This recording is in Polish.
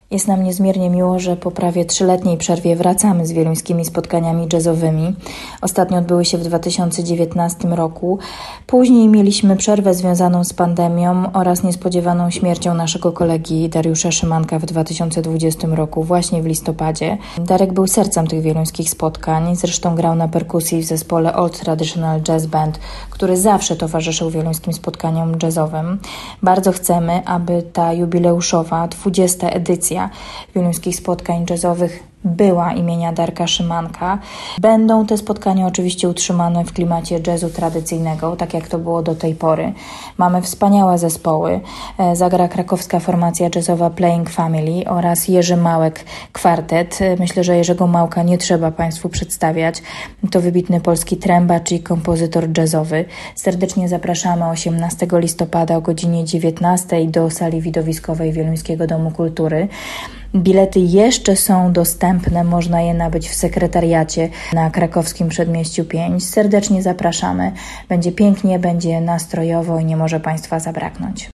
Jest nam niezmiernie miło, że po prawie 3-letniej przerwie wracamy z wieluńskimi spotkaniami jazzowymi. Ostatnio odbyły się w 2019 roku. Później mieliśmy przerwę związaną z pandemią oraz niespodziewaną śmiercią naszego kolegi Dariusza Szymanka w 2020 roku, właśnie w listopadzie. Darek był sercem tych wieluńskich spotkań, zresztą grał na perkusji w zespole Old Traditional Jazz Band, który zawsze towarzyszył wieluńskim spotkaniom jazzowym. Bardzo chcemy, aby ta jubileuszowa 20. edycja wieluńskich spotkań jazzowych była imienia Darka Szymanka. Będą te spotkania oczywiście utrzymane w klimacie jazzu tradycyjnego, tak jak to było do tej pory. Mamy wspaniałe zespoły. Zagra krakowska formacja jazzowa Playing Family oraz Jerzy Małek kwartet. Myślę, że Jerzego Małka nie trzeba Państwu przedstawiać. To wybitny polski trębacz i kompozytor jazzowy. Serdecznie zapraszamy 18 listopada o godzinie 19 do sali widowiskowej Wieluńskiego Domu Kultury. Bilety jeszcze są dostępne, można je nabyć w sekretariacie na krakowskim Przedmieściu 5. Serdecznie zapraszamy. Będzie pięknie, będzie nastrojowo i nie może Państwa zabraknąć.